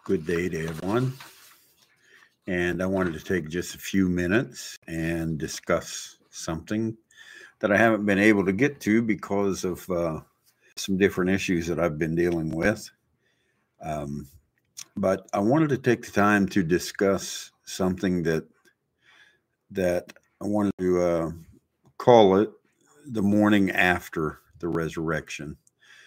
Good day to everyone. And I wanted to take just a few minutes and discuss something that I haven't been able to get to because of some different issues that I've been dealing with. Um, but I wanted to take the time to discuss something that I wanted to call it the morning after the resurrection.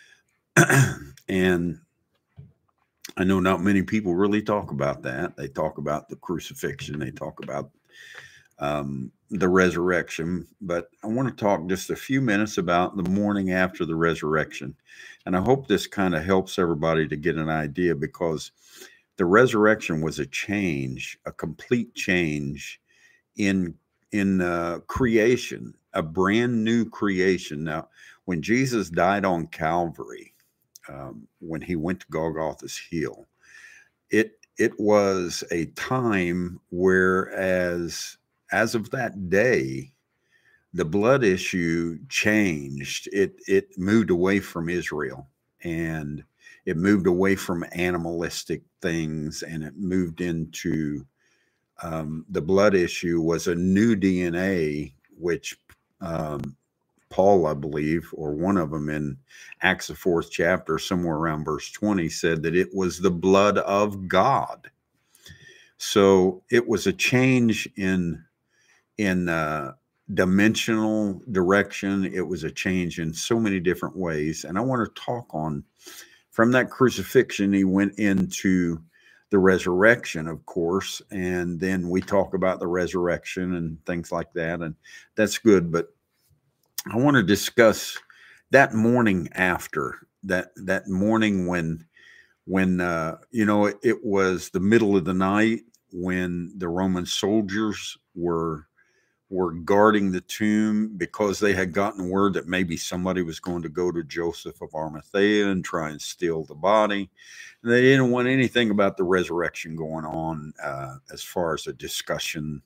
And I know not many people really talk about that. They talk about the crucifixion, they talk about the resurrection, but I want to talk just a few minutes about the morning after the resurrection. And I hope this kind of helps everybody to get an idea because the resurrection was a change, a complete change in creation, a brand new creation. Now, when Jesus died on Calvary, when he went to Golgotha's Hill, it was a time where as of that day, the blood issue changed. It moved away from Israel, and it moved away from animalistic things, and it moved into the blood issue was a new DNA, which Paul, I believe, or one of them in Acts, the 4th chapter, somewhere around verse 20, said that it was the blood of God. So it was a change in dimensional direction. It was a change in so many different ways. And I want to talk on from that crucifixion, he went into the resurrection, of course. And then we talk about the resurrection and things like that. And that's good. But I want to discuss that morning after that morning when it was the middle of the night when the Roman soldiers were guarding the tomb because they had gotten word that maybe somebody was going to go to Joseph of Arimathea and try and steal the body. And they didn't want anything about the resurrection going on as far as a discussion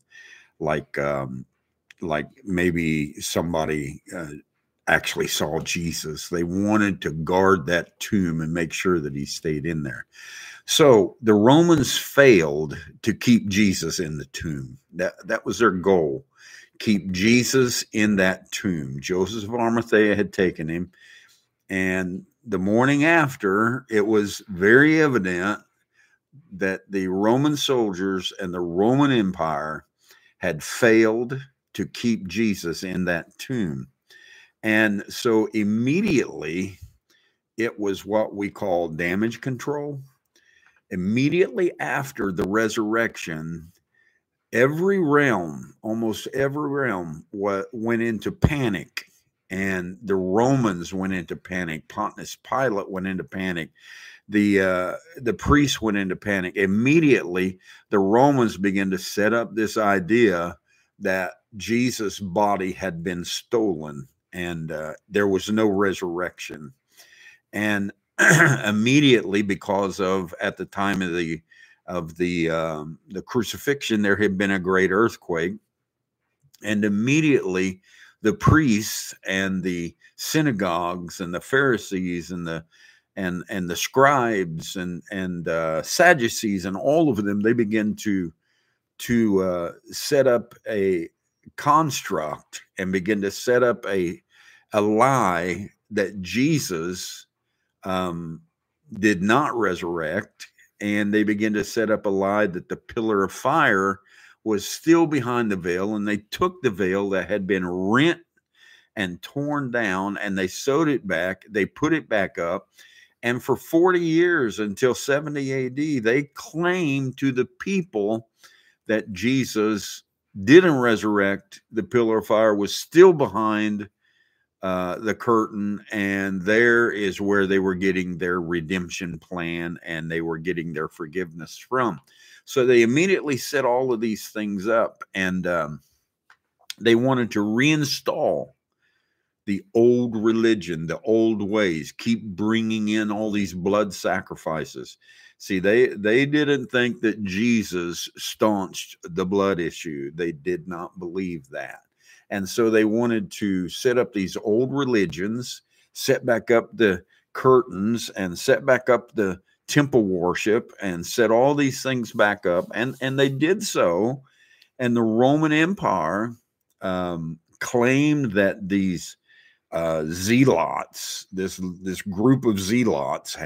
like maybe somebody actually saw Jesus. They wanted to guard that tomb and make sure that he stayed in there. So the Romans failed to keep Jesus in the tomb. That was their goal. Keep Jesus in that tomb. Joseph of Arimathea had taken him. And the morning after, it was very evident that the Roman soldiers and the Roman Empire had failed to keep Jesus in that tomb. And so immediately, it was what we call damage control. Immediately after the resurrection, almost every realm went into panic. And the Romans went into panic. Pontius Pilate went into panic. The priests went into panic. Immediately, the Romans began to set up this idea that Jesus' body had been stolen and there was no resurrection. And immediately, because of at the time of the crucifixion, there had been a great earthquake, and immediately the priests and the synagogues and the Pharisees and the scribes and Sadducees and all of them, they begin to set up a construct and begin to set up a lie that Jesus did not resurrect, and they begin to set up a lie that the pillar of fire was still behind the veil, and they took the veil that had been rent and torn down, and they sewed it back, they put it back up, and for 40 years until 70 AD, they claimed to the people that Jesus didn't resurrect. The pillar of fire was still behind the curtain, and there is where they were getting their redemption plan and they were getting their forgiveness from. So they immediately set all of these things up, and they wanted to reinstall the old religion, the old ways, keep bringing in all these blood sacrifices. See, they didn't think that Jesus staunched the blood issue. They did not believe that. And so they wanted to set up these old religions, set back up the curtains, and set back up the temple worship and set all these things back up. And they did so. And the Roman Empire claimed that these zealots, this group of zealots,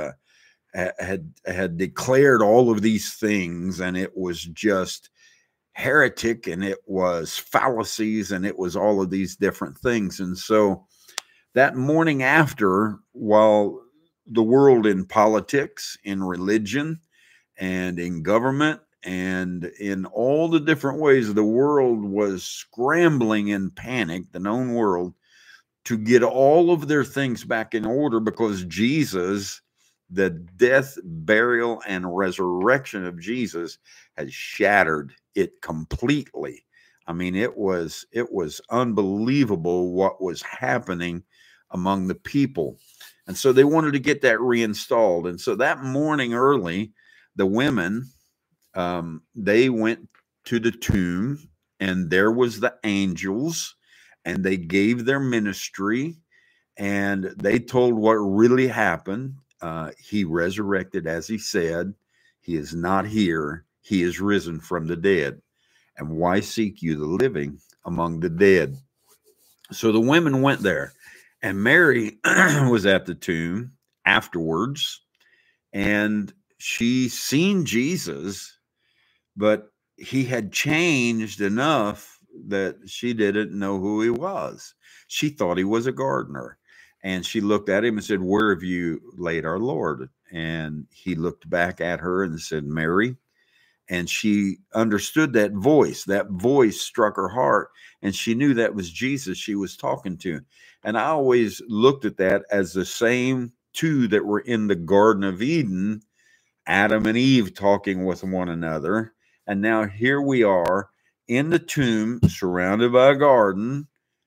had declared all of these things, and it was just heretic, and it was fallacies, and it was all of these different things. And so that morning after, while the world in politics, in religion, and in government, and in all the different ways, the world was scrambling in panic, the known world, to get all of their things back in order, because Jesus, the death, burial, and resurrection of Jesus, has shattered it completely. I mean, it was unbelievable what was happening among the people. And so they wanted to get that reinstalled. And so that morning early, the women, they went to the tomb, and there was the angels, and they gave their ministry, and they told what really happened. He resurrected, as he said. He is not here. He is risen from the dead. And why seek you the living among the dead? So the women went there, and Mary was at the tomb afterwards, and she seen Jesus, but he had changed enough that she didn't know who he was. She thought he was a gardener. And she looked at him and said, "Where have you laid our Lord?" And he looked back at her and said, "Mary." And she understood that voice. That voice struck her heart, and she knew that was Jesus she was talking to. And I always looked at that as the same two that were in the Garden of Eden, Adam and Eve talking with one another. And now here we are in the tomb, surrounded by a garden,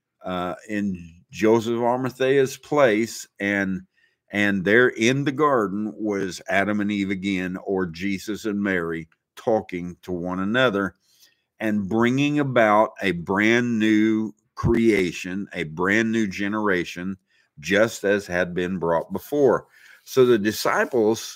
in Joseph Arimathea's place, and there in the garden was Adam and Eve again, or Jesus and Mary, talking to one another and bringing about a brand new creation, a brand new generation, just as had been brought before. So the disciples,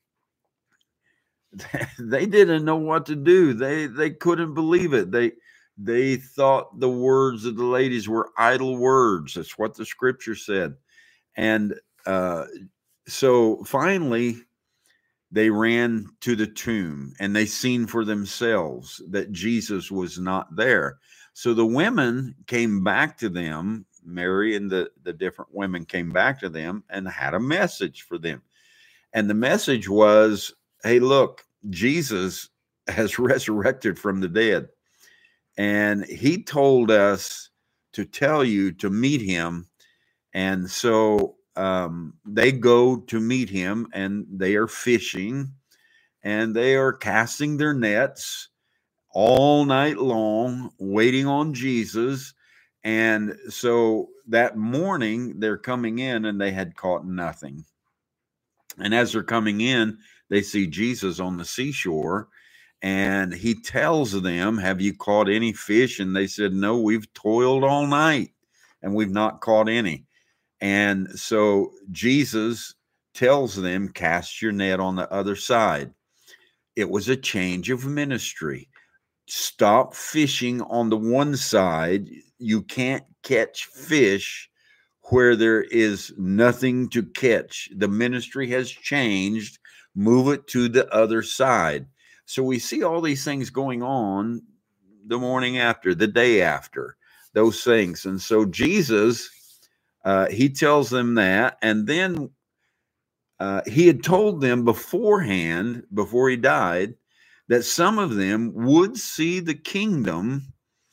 they didn't know what to do. They couldn't believe it. They thought the words of the ladies were idle words. That's what the scripture said. And so finally, they ran to the tomb, and they seen for themselves that Jesus was not there. So the women came back to them. Mary and the different women came back to them and had a message for them. And the message was, hey, look, Jesus has resurrected from the dead. And he told us to tell you to meet him. And so they go to meet him, and they are fishing, and they are casting their nets all night long, waiting on Jesus. And so that morning they're coming in, and they had caught nothing. And as they're coming in, they see Jesus on the seashore, and he tells them, "Have you caught any fish?" And they said, "No, we've toiled all night and we've not caught any." And so Jesus tells them, "Cast your net on the other side." It was a change of ministry. Stop fishing on the one side. You can't catch fish where there is nothing to catch. The ministry has changed. Move it to the other side. So we see all these things going on the morning after, the day after, those things. And so Jesus, he tells them that. And then he had told them beforehand, before he died, that some of them would see the kingdom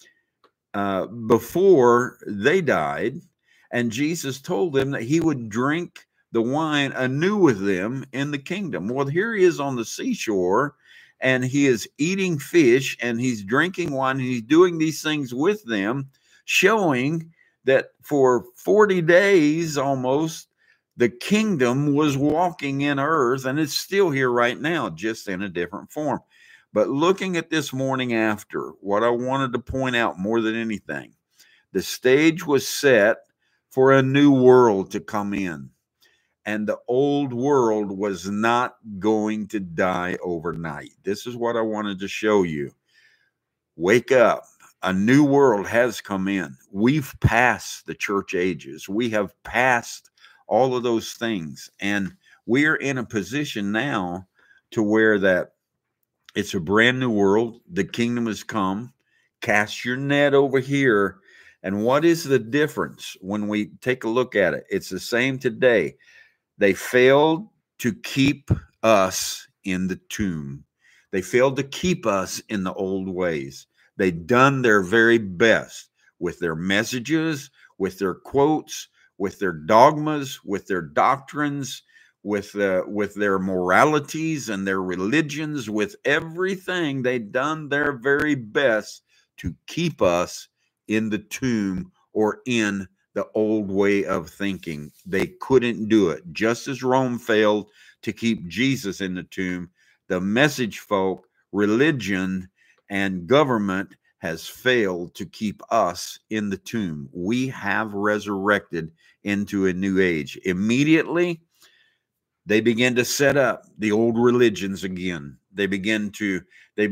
before they died. And Jesus told them that he would drink the wine anew with them in the kingdom. Well, here he is on the seashore, and he is eating fish, and he's drinking wine, and he's doing these things with them, showing that for 40 days almost, the kingdom was walking in earth, and it's still here right now, just in a different form. But looking at this morning after, what I wanted to point out more than anything, the stage was set for a new world to come in. and the old world was not going to die overnight. This is what I wanted to show you. Wake up. A new world has come in. We've passed the church ages. We have passed all of those things. And we're in a position now to where that it's a brand new world. The kingdom has come. Cast your net over here. And what is the difference when we take a look at it? It's the same today. They failed to keep us in the tomb. They failed to keep us in the old ways. They've done their very best with their messages, with their quotes, with their dogmas, with their doctrines, with their moralities and their religions, with everything. They've done their very best to keep us in the tomb or in the old way of thinking. They couldn't do it. Just as Rome failed to keep Jesus in the tomb, the message folk, religion, and government has failed to keep us in the tomb. We have resurrected into a new age. Immediately, they begin to set up the old religions again. They begin to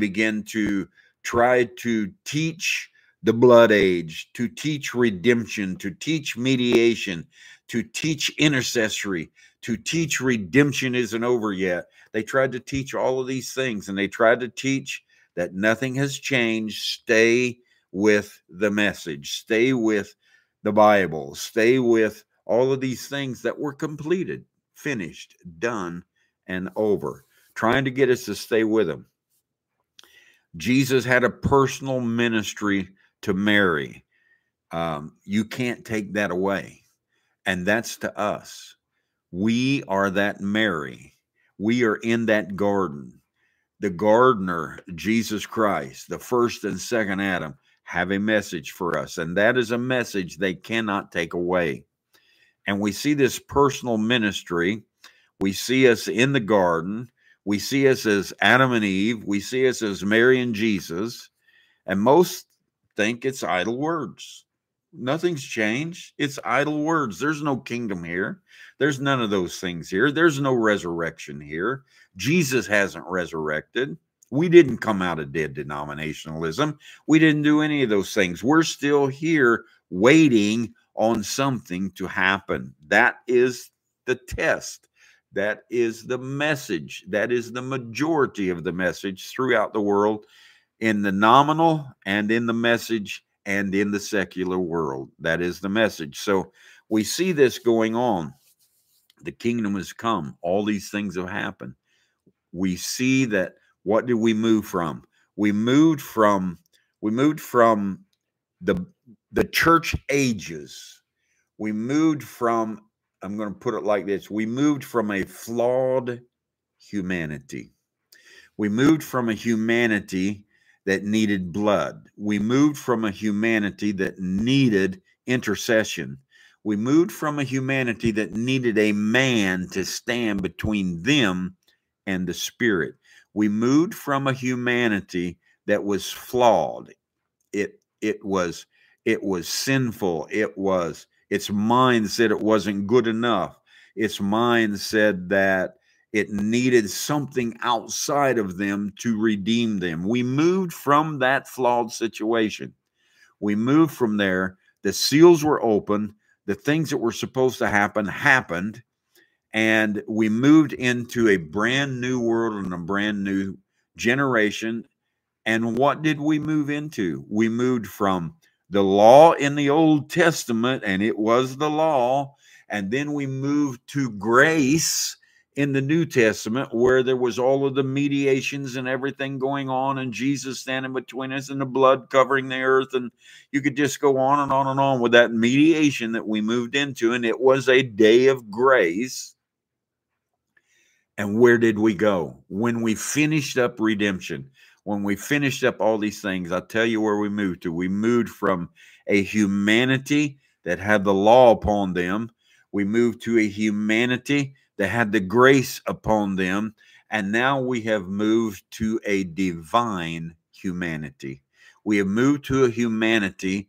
try to teach the blood age, to teach redemption, to teach mediation, to teach intercessory, to teach redemption isn't over yet. They tried to teach all of these things, and they tried to teach that nothing has changed. Stay with the message. Stay with the Bible. Stay with all of these things that were completed, finished, done, and over. Trying to get us to stay with him. Jesus had a personal ministry to Mary. You can't take that away. And that's to us. We are that Mary. We are in that garden. The gardener, Jesus Christ, the first and second Adam, have a message for us. And that is a message they cannot take away. And we see this personal ministry. We see us in the garden. We see us as Adam and Eve. We see us as Mary and Jesus. And most think it's idle words. Nothing's changed. It's idle words. There's no kingdom here. There's none of those things here. There's no resurrection here. Jesus hasn't resurrected. We didn't come out of dead denominationalism. We didn't do any of those things. We're still here waiting on something to happen. That is the test. That is the message. That is the majority of the message throughout the world, in the nominal and in the message and in the secular world. That is the message. So we see this going on. The kingdom has come. All these things have happened. We see that. What did we move from? We moved from the church ages. We moved from, I'm going to put it like this. We moved from a flawed humanity. We moved from a humanity that needed blood. We moved from a humanity that needed intercession. We moved from a humanity that needed a man to stand between them and the Spirit. We moved from a humanity that was flawed. It was sinful. Its mind said it wasn't good enough. Its mind said that it needed something outside of them to redeem them. We moved from that flawed situation. We moved from there. The seals were open. The things that were supposed to happen happened. And we moved into a brand new world and a brand new generation. And what did we move into? We moved from the law in the Old Testament, and it was the law. And then we moved to grace in the New Testament, where there was all of the mediations and everything going on, and Jesus standing between us and the blood covering the earth. And you could just go on and on and on with that mediation that we moved into. And it was a day of grace. And where did we go? When we finished up redemption, when we finished up all these things, I'll tell you where we moved to. We moved from a humanity that had the law upon them. We moved to a humanity that had the grace upon them. And now we have moved to a divine humanity. We have moved to a humanity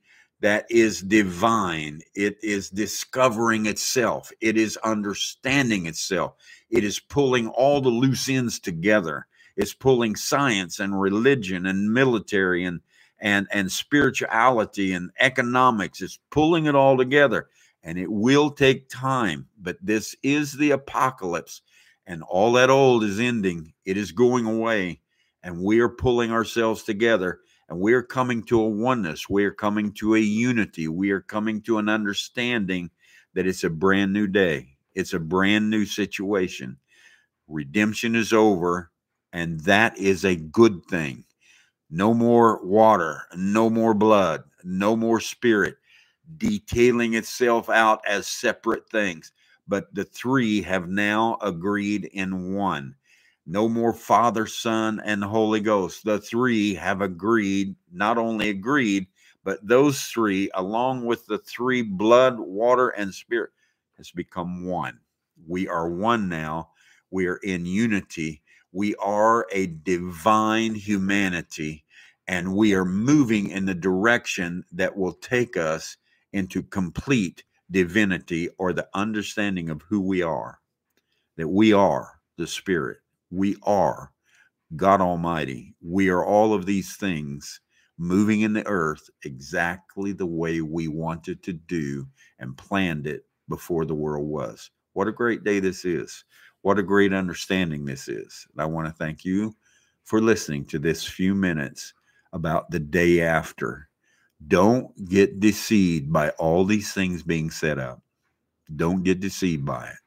that is divine. It is discovering itself. It is understanding itself. It is pulling all the loose ends together. It's pulling science and religion and military and spirituality and economics. It's pulling it all together. And it will take time, but this is the apocalypse, and all that old is ending. It is going away, and we are pulling ourselves together, and we are coming to a oneness. We are coming to a unity. We are coming to an understanding that it's a brand new day. It's a brand new situation. Redemption is over, and that is a good thing. No more water, no more blood, no more spirit, detailing itself out as separate things. But the three have now agreed in one. No more Father, Son, and Holy Ghost. The three have agreed, not only agreed, but those three, along with the three, blood, water, and spirit, has become one. We are one now. We are in unity. We are a divine humanity, and we are moving in the direction that will take us into complete divinity, or the understanding of who we are, that we are the Spirit. We are God Almighty. We are all of these things moving in the earth exactly the way we wanted to do and planned it before the world was. What a great day this is. What a great understanding this is. And I want to thank you for listening to this few minutes about the day after. Don't get deceived by all these things being set up. Don't get deceived by it.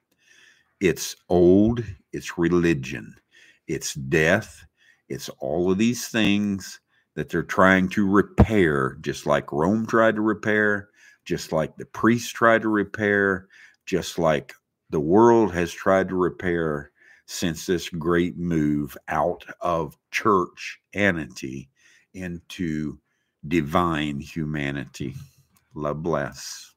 It's old, it's religion, it's death, it's all of these things that they're trying to repair, just like Rome tried to repair, just like the priests tried to repair, just like the world has tried to repair since this great move out of churchanity into divine humanity. Love bless.